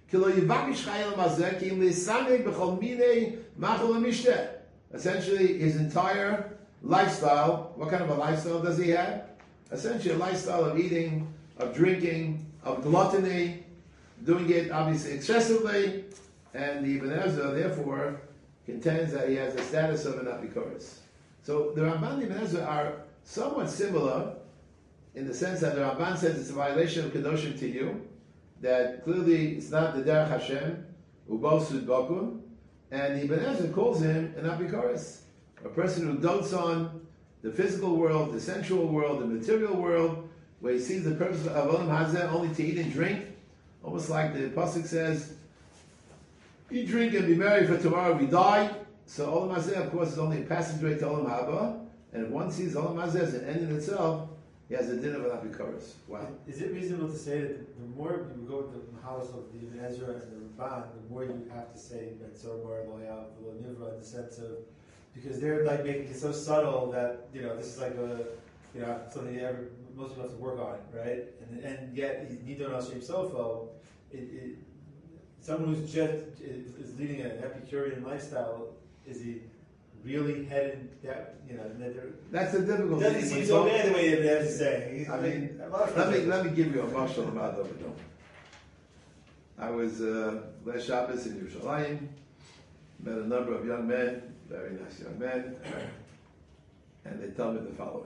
Essentially, his entire lifestyle, what kind of a lifestyle does he have? Essentially, a lifestyle of eating, of drinking, of gluttony, doing it obviously excessively, and the Ibn Ezra, therefore, contends that he has the status of an apikuros. So the Ramban and Ibn Ezra are somewhat similar, in the sense that the Ramban says it's a violation of Kedoshim to you, that clearly it's not the Derech Hashem, Ubosud Bokum, and Ibn Ezra calls him an apikuros, a person who dotes on the physical world, the sensual world, the material world, where he sees the purpose of Olam Hazeh only to eat and drink, almost like the Pasuk says, eat, drink, and be merry, for tomorrow we die. So Olam Hazeh, of course, is only a passageway to Olam Haba, and if one sees Olam Hazeh as an end in itself, he has a din of an apikuros. Wow. Is it reasonable to say that the more you go to the house of the Ibn Ezra and the Ramban, the more you have to say Ben Tzor Bar Loyal, Nivra, in the sense of, because they're like making it so subtle that, you know, this is like a, you know, something that every, most people have to work on, right? And and yet, Nidon Al Shem Sofo, it, it, someone who's just is, is leading an Epicurean lifestyle, is he really headed that, you know, that's the difficult thing. Doesn't seem so bad the way Ibn Ezra is saying. I mean, let me let me give you a mashal about Davidon. I was uh, last Shabbos in Yerushalayim, met a number of young men, very nice young men, and they tell me the following.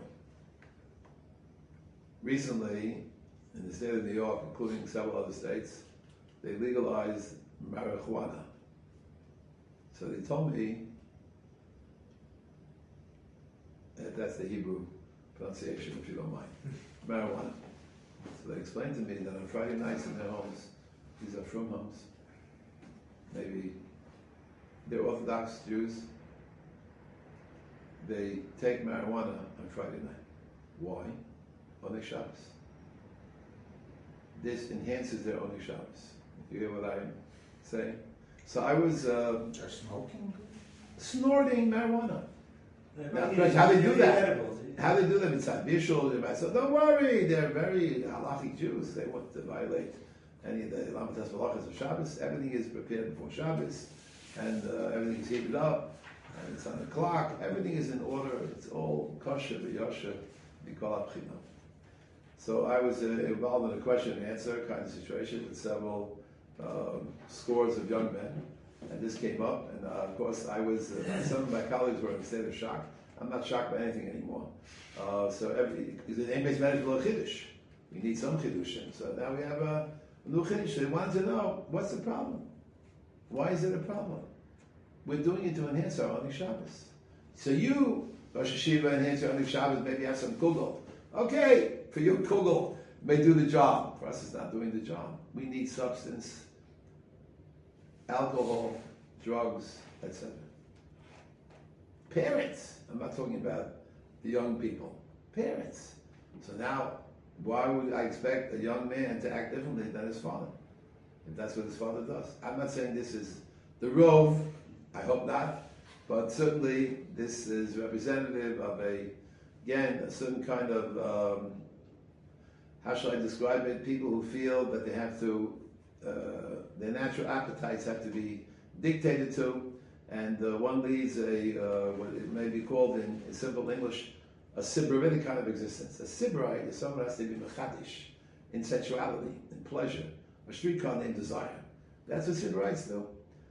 Recently, in the state of New York, including several other states, they legalized marijuana. So they told me, that's the Hebrew pronunciation, if you don't mind. Marijuana. So they explained to me that on Friday nights in their homes, these are frum homes, maybe they're Orthodox Jews, they take marijuana on Friday night. Why? Oneg Shabbos. This enhances their Oneg Shabbos. If you hear what I'm saying. So I was... Uh, They're smoking? Snorting marijuana. Now, now, how they do that? How they do that inside Bishul? So don't worry, they're very halachic Jews. They want to violate any of the Lamatas Malachas of Shabbos. Everything is prepared before Shabbos, and uh, everything is heated up, and it's on the clock. Everything is in order. It's all kosher, v'yosher, mikol abchina. So I was uh, involved in a question and answer kind of situation with several um, scores of young men, and this came up, and uh, of course I was, uh, some of my colleagues were in a state of shock. I'm not shocked by anything anymore. Uh, so every, because the name-based management of Chiddush, we need some Chiddushin. So now we have a, a new Chiddush. They wanted to know, what's the problem? Why is it a problem? We're doing it to enhance our Oneg Shabbos. So you, Rosh Hashiva, enhance your Oneg Shabbos, maybe have some kugel. Okay, for you, kugel may do the job. For us, it's not doing the job. We need substance, alcohol, drugs, et cetera. Parents, I'm not talking about the young people. Parents. So now, why would I expect a young man to act differently than his father? If that's what his father does. I'm not saying this is the rove, I hope not, but certainly this is representative of a, again, a certain kind of, um, how shall I describe it, people who feel that they have to, uh, their natural appetites have to be dictated to, and uh, one leads a, uh, what it may be called in, in simple English, a Sibaritic kind of existence. A Sibarite is someone who has to be mechadish in sensuality, in pleasure, a streetcar named desire. That's what Sibarites do.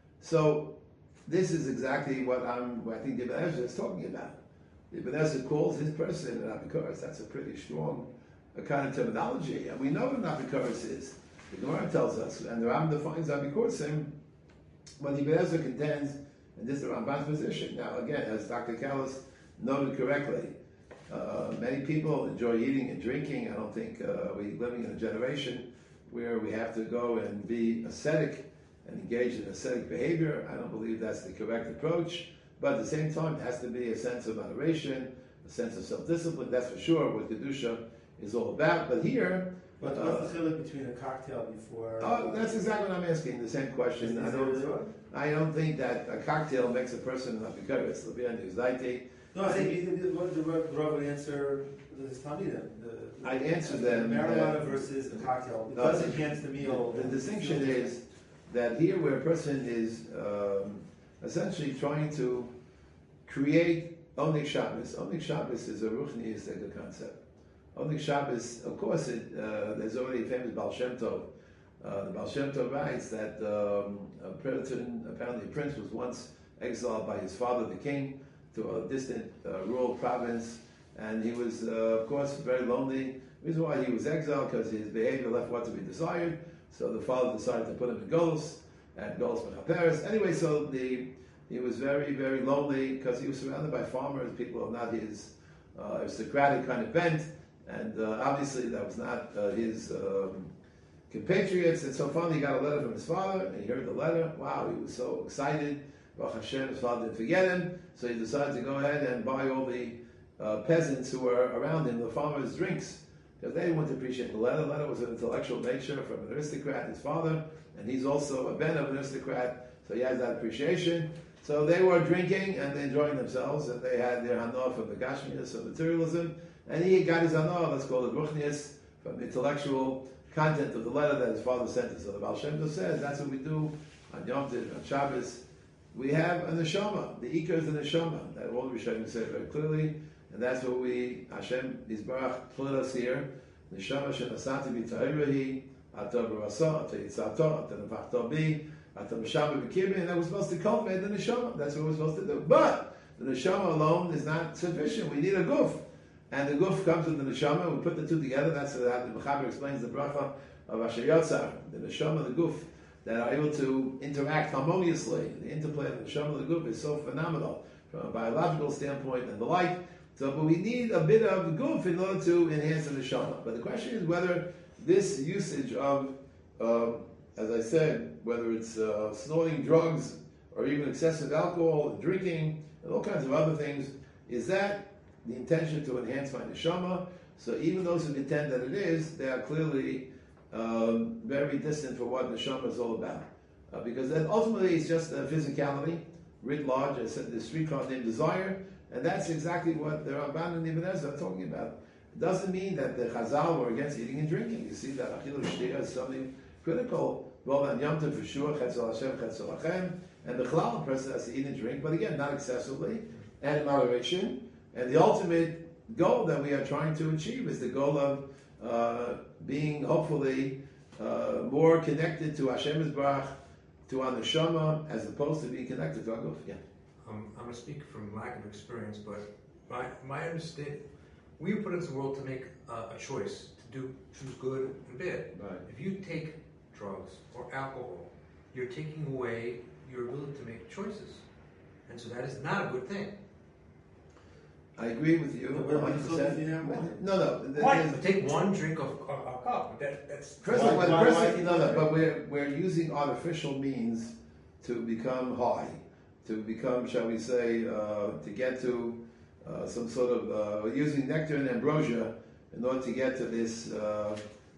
So this is exactly what I'm, what I think the Ibn Ezra is talking about. The Ibn Ezra calls his person an Apikoros. That's a pretty strong a kind of terminology, and we know what an Apikoros is. The Gemara tells us, and the Ram defines Apikorosim when the Ibn Ezra contends, and this is the Ramban's position. Now again, as Doctor Callis noted correctly, uh, many people enjoy eating and drinking. I don't think uh, we're living in a generation where we have to go and be ascetic and engage in ascetic behavior. I don't believe that's the correct approach. But at the same time, it has to be a sense of moderation, a sense of self-discipline. That's for sure what Kedusha is all about. But here... But uh, what's the chiluk between a cocktail before... Oh, that's exactly what I'm asking, the same question. I don't, I don't think that a cocktail makes a person an Apikoros. No, I think you did what the Rav would answer this Talmud then. The, I answer them. Marijuana versus the cocktail. It does enhance the meal. The, the distinction is that here where a person is um, essentially trying to create Oneg Shabbos. Oneg Shabbos is a Ruchniistic concept. Oneg Shabbos, of course, it, uh, there's already a famous Baal Shem Tov. Uh, the Baal Shem Tov writes that um, a Predaton, apparently a prince, was once exiled by his father, the king, to a distant uh, rural province, and he was, uh, of course, very lonely. The reason why he was exiled, because his behavior left what to be desired, so the father decided to put him in Golos, and Golos Paris. Anyway, so the, he was very, very lonely, because he was surrounded by farmers, people of not his uh, aristocratic kind of bent, and uh, obviously that was not uh, his um, compatriots, and so finally he got a letter from his father, and he heard the letter. Wow, he was so excited. Baruch Hashem, his father didn't forget him, so he decided to go ahead and buy all the uh, peasants who were around him, the farmers, drinks, because they didn't want to appreciate the letter. The letter was of intellectual nature from an aristocrat, his father, and he's also a ben of an aristocrat, so he has that appreciation. So they were drinking and enjoying themselves, and they had their hanoah from the Gashmias, of materialism, and he got his hanoah, let's call it ruchnias, from the intellectual content of the letter that his father sent us. So the Baal Shem Tov says that's what we do on Yom Tov, on Shabbos. We have a neshama. The ikar is the neshama. That all the Rishonim say very clearly, and that's what we Hashem Yisbarach put us here. Neshama shenasati b'ta'irahi, ata b'rasa, ata yitzato, ata nefachto bi, ata b'shama b'kirbi, and that we're supposed to cultivate the neshama. That's what we're supposed to do. But the neshama alone is not sufficient. We need a guf, and the guf comes with the neshama. We put the two together. That's how the Mechaber explains the bracha of Asher Yotzar. The neshama, the guf, that are able to interact harmoniously. The interplay of the neshama and the guf is so phenomenal from a biological standpoint and the like. So, but we need a bit of guf in order to enhance the neshama. But the question is whether this usage of, uh, as I said, whether it's uh, snorting drugs or even excessive alcohol and drinking and all kinds of other things, is that the intention to enhance my neshama? So even those who contend that it is, they are clearly Um, very distant from what neshama is all about, uh, because then ultimately it's just a physicality writ large. I said the streetcar named desire, and that's exactly what the Ramban and Ibn Ezra are talking about. It doesn't mean that the Chazal were against eating and drinking. You see that Achil Shtiyah is something critical. Well, on Yom Tov for sure, Chetzel Hashem, Chetzel Lachem, and the Chalal, a person has to eat and drink, but again, not excessively, and in moderation. And the ultimate goal that we are trying to achieve is the goal of Uh, being hopefully uh, more connected to Hashem Yisbarach to our neshama as opposed to being connected to our guf. Yeah. Um, I'm going to speak from lack of experience, but my my understanding, we were put into the world to make uh, a choice to do choose good and bad. Right. If you take drugs or alcohol, you're taking away your ability to make choices, and so that is not a good thing. I agree with you. But what one do you hundred percent. feel if you have one? No, no. th- Why? there's- Take one drink of uh, alcohol. That, that's First Why- of all, why- first- why keep no, no, it but we're we're using artificial means to become high, to become, shall we say, uh, to get to uh, some sort of uh, we're using nectar and ambrosia in order to get to this uh,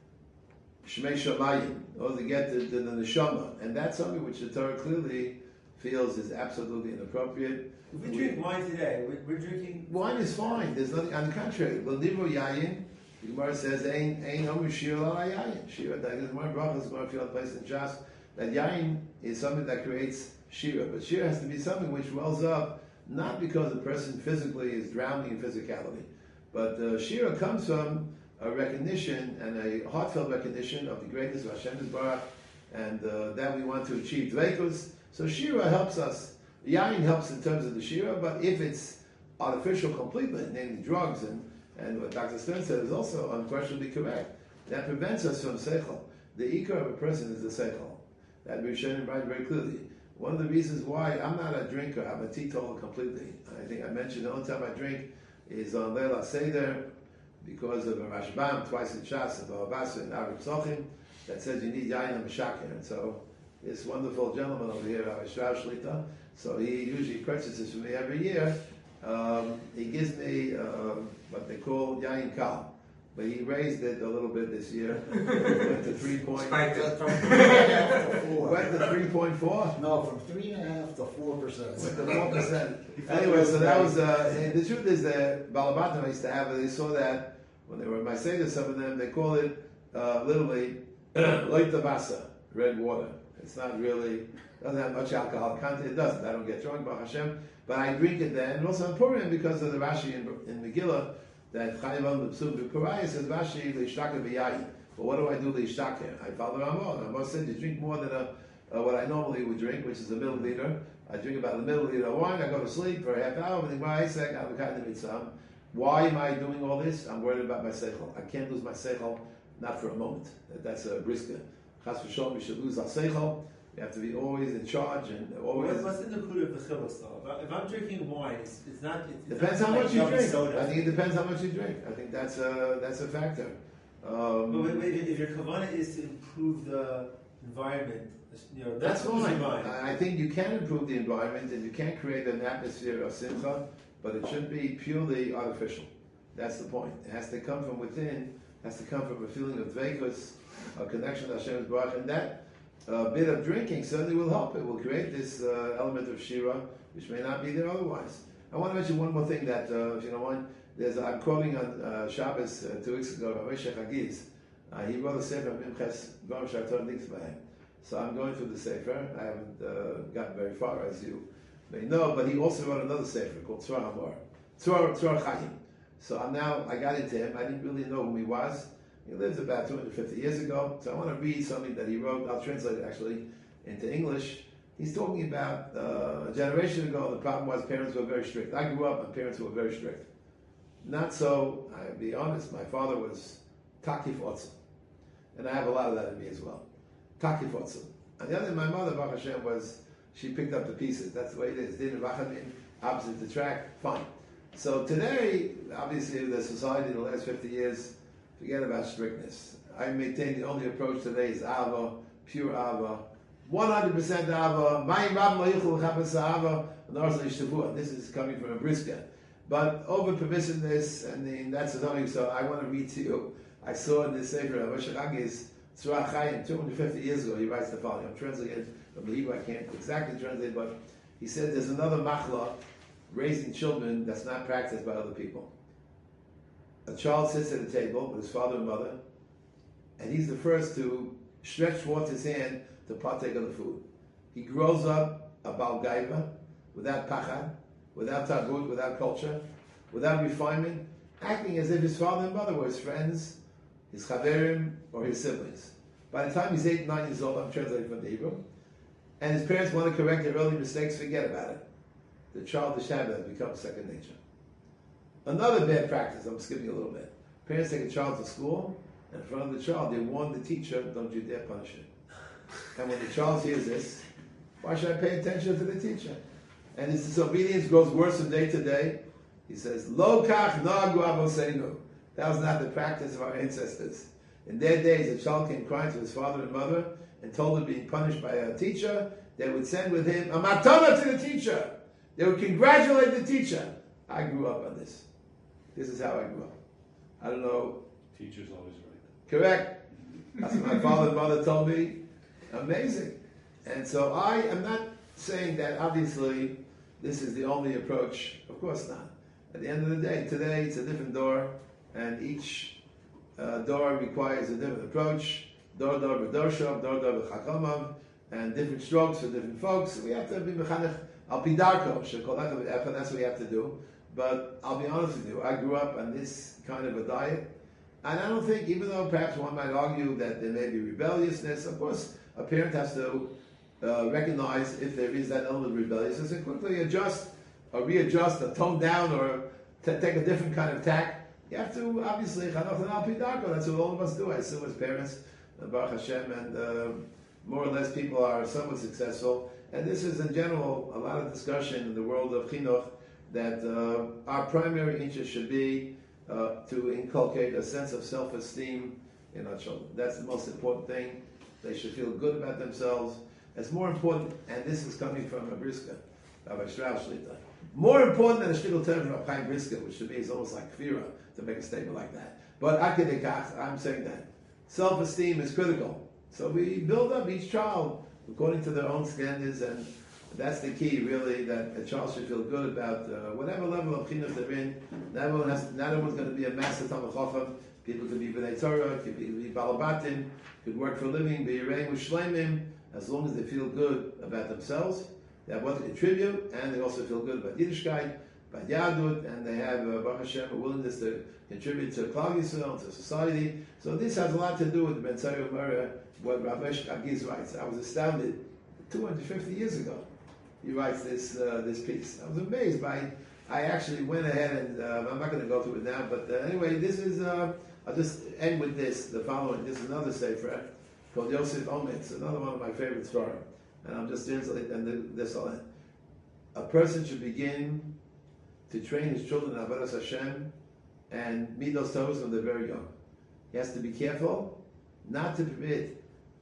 shmei shamayim, in order to get to, to the neshama, and that's something which the Torah clearly feels is absolutely inappropriate. If we drink wine today, we're, we're drinking. Wine is fine. There's nothing. On the contrary, l'nivro yayin. The Gemara says, "Ein ein omer shir la yayin." Shira. That is more brachas. More feel place in Shas. That yayin is something that creates shira, but shira has to be something which wells up not because the person physically is drowning in physicality, but uh, shira comes from a recognition and a heartfelt recognition of the greatness of Hashem Yisbarach, and uh, that we want to achieve dveikus. So shira helps us. Yain helps in terms of the shira, but if it's artificial completely, namely drugs, and, and what Doctor Stern said is also unquestionably correct, that prevents us from seichel. The ikar of a person is the seichel. That Rishonim write very clearly. One of the reasons why I'm not a drinker, I'm a teetotaler completely. I think I mentioned the only time I drink is on Leila Seder because of a Rashbam, twice in Shas, and Bavasa, and Arab Sochim, that says you need yain and mashakir. And so this wonderful gentleman over here, Rabbi Shrav Shlita, so he usually purchases for me every year. Um, he gives me uh, what they call yain kal, but he raised it a little bit this year. Went to three point. Spiked it. From three and a half to four. Went to three point four. No, from three and a half to four percent. Went to four percent. Anyway, so that was. Uh, and the truth is that Balabatim used to have it. They saw that when they were in my Seder, some of them they call it uh, literally light tabasa, red water. It's not really. Doesn't have much alcohol content. It doesn't. I don't get drunk, Baruch Hashem. But I drink it then. And also in Purim, because of the Rashi in, in Megillah, that Chaim on the Psum B'Kuraya says, Rashi, Leishtaka B'Yayi. But what do I do, Leishtaka? I follow Ramon. Ramon said, you drink more than a, uh, what I normally would drink, which is a milliliter. I drink about a milliliter of wine. I go to sleep for a half hour. And I say, why am I doing all this? I'm worried about my seichel. I can't lose my seichel, not for a moment. That's a brisker. Chas v'sholom, we should lose our seichel. You have to be always in charge and always. What's, what's in the clue of the chiluk though? If, I, if I'm drinking wine, it's, it's not. It's Depends not how like much you yummy drink. soda. I think it depends how much you drink. I think that's a that's a factor. Um, But wait, wait, if your kavanah is to improve the environment, you know, that's not losing fine. wine. I I think you can improve the environment and you can create an atmosphere of simcha, but it shouldn't be purely artificial. That's the point. It has to come from within. It has to come from a feeling of dveikus, a connection to Hashem's Baruch, and that. A bit of drinking certainly will help. It will create this uh, element of shira, which may not be there otherwise. I want to mention one more thing that, uh, if you don't mind, there's, I'm quoting on uh, Shabbos uh, two weeks ago, Moshe Chagiz. Uh, he wrote a sefer, Mimches Dvarim Shartor Nitzvah. So I'm going through the sefer. I haven't uh, gotten very far, as you may know, but he also wrote another sefer called Tzor Hamor, Tzor Tzor Chaim. So I'm now, I got into him. I didn't really know who he was. He lived about two hundred fifty years ago, so I want to read something that he wrote. I'll translate it actually into English. He's talking about uh, a generation ago, the problem was parents were very strict. I grew up and parents were very strict. Not so, I'll be honest, my father was takif otzim. And I have a lot of that in me as well. Takif otzim. On the other hand, my mother, Baruch Hashem, was, she picked up the pieces. That's the way it is. Din v'chamin, opposite the track, fine. So today, obviously, the society in the last fifty years, forget about strictness. I maintain the only approach today is Ava, pure Ava, one hundred percent Ava. This is coming from a brisker. But over permissiveness, and then that's something. So I want to read to you. I saw in this sefer, Moshe Chagiz, Tzorah Chaim, two hundred fifty years ago, he writes the following. I'm translating it from the Hebrew. I can't exactly translate, but he said there's another machla, raising children, that's not practiced by other people. A child sits at a table with his father and mother, and he's the first to stretch forth his hand to partake of the food. He grows up a Baal Gaiva, without pachad, without tabut, without culture, without refinement, acting as if his father and mother were his friends, his chaverim, or his siblings. By the time he's eight, nine years old, I'm translating from the Hebrew, and his parents want to correct their early mistakes, forget about it. The childish habit has become second nature. Another bad practice, I'm skipping a little bit. Parents take a child to school, and in front of the child, they warn the teacher, don't you dare punish it. And when the child hears this, why should I pay attention to the teacher? And his disobedience grows worse from day to day. He says, Lo kach nagu avoseinu. That was not the practice of our ancestors. In their days, a child came crying to his father and mother and told him being punished by a teacher, they would send with him a matana to the teacher. They would congratulate the teacher. I grew up on this. This is how I grew up. I don't know. Teacher's always right. Correct. That's what my father and mother told me. Amazing. And so I am not saying that obviously this is the only approach. Of course not. At the end of the day, today it's a different door, and each uh, door requires a different approach. Door door b'dorshav, door door b'chachamav, and different strokes for different folks. We have to be mechanech al pi darko, shekolach v'echa. That's what we have to do. But I'll be honest with you, I grew up on this kind of a diet, and I don't think, even though perhaps one might argue that there may be rebelliousness, of course, a parent has to uh, recognize if there is that element of rebelliousness and quickly adjust or readjust or tone down or t- take a different kind of tack. You have to, obviously, chanoch al pi darko. That's what all of us do, I assume, as parents, uh, Baruch Hashem, and uh, more or less people are somewhat successful. And this is, in general, a lot of discussion in the world of chinuch, that uh, our primary interest should be uh, to inculcate a sense of self-esteem in our children. That's the most important thing. They should feel good about themselves. It's more important, and this is coming from a Briska, Rabbi Strauss Shlita. More important than a shtickle term from Rabbi Chaim Briska, which to me is almost like kfira to make a statement like that. But akadekach, I'm saying that self-esteem is critical. So we build up each child according to their own standards, and that's the key, really, that a child should feel good about uh, whatever level of chinuch they're in. Not everyone has, not everyone's going to be a master Talmid Chacham. People could be b'nei Torah, could be, be balabatim, could work for a living, be yireim u'shleimim, as long as they feel good about themselves. They have what to contribute, and they also feel good about Yiddishkeit, about Yadut, and they have, uh, Baruch Hashem, a willingness to contribute to Klal Yisrael, to society. So this has a lot to do with the Ben Tzari Umara, what Rabbi Agiz writes. I was astounded two hundred fifty years ago. He writes this uh, this piece. I was amazed by. I actually went ahead and uh, I'm not going to go through it now, but uh, anyway, this is. Uh, I'll just end with this. The following. This is another sefer called Yosef Ometz, another one of my favorite stories. And I'm just translating. And this I'll end. A person should begin to train his children in Avodas Hashem and meet those tovos when they're very young. He has to be careful not to permit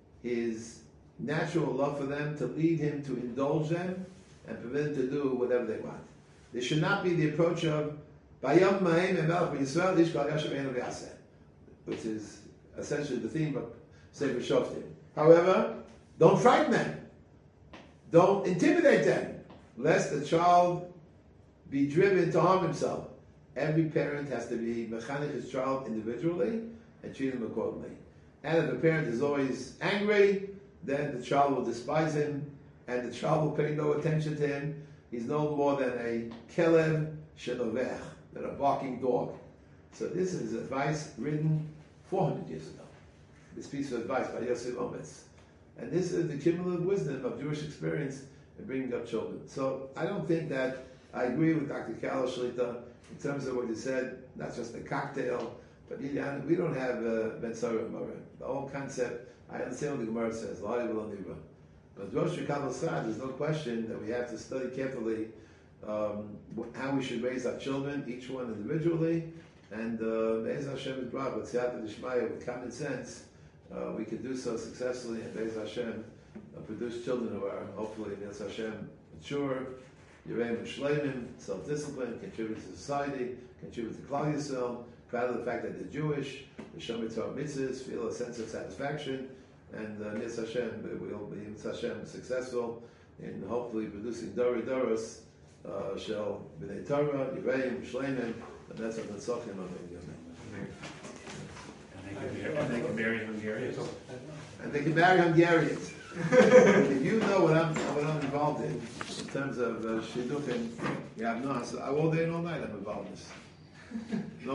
his natural love for them to lead him to indulge them and permit them to do whatever they want. There should not be the approach of Bayam Ma'im and Melech B'Yisrael Ishkal Yashem Einu V'Yaseh, which is essentially the theme of Sefer Shoftim. However, don't frighten them. Don't intimidate them, lest the child be driven to harm himself. Every parent has to be mechanech his child individually and treat him accordingly. And if a parent is always angry, then the child will despise him, and the child will pay no attention to him. He's no more than a kelev shenovech, than a barking dog. So this is advice written four hundred years ago. This piece of advice by Yosef Ometz. And this is the cumulative wisdom of Jewish experience in bringing up children. So I don't think that I agree with Doctor Kala Shlita in terms of what you said, not just a cocktail, but we don't have uh, Ben Tzara Gemara. The whole concept, I understand what the Gemara says, but Rosh Kabbalah Sad, there's no question that we have to study carefully um, how we should raise our children, each one individually, and Be'ez Hashem is brought with Siyata D'Shmaya, with common sense, uh, we can do so successfully, and Be'ez Hashem uh, produce children who are hopefully, Be'ez Hashem, mature, Yireim Shleimim, self-discipline, contribute to society, contribute to Klal Yisrael, proud of the fact that they're Jewish, the Shomer Torah mitzvahs, feel a sense of satisfaction, and uh, Yitz Hashem, we'll be Yitz Hashem successful in hopefully producing Dori Doros, uh, Shel B'nei Torah, Yireim, Shleimim, and that's what the Tzachim of the And they can marry Hungarians. And they can marry Hungarians. If you know what I'm what I'm involved in, in terms of uh, shidduchim, yeah, no, so all day and all night I'm involved in this. No